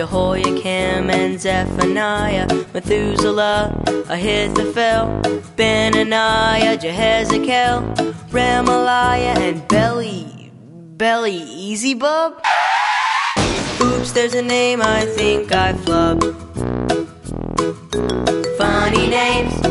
Jehoiakim and Zephaniah, Methuselah, Ahithophel, Benaniah, Jehezekiel, Ramaliah, and Belly, easy bub? Oops, there's a name I think I flubbed. Funny names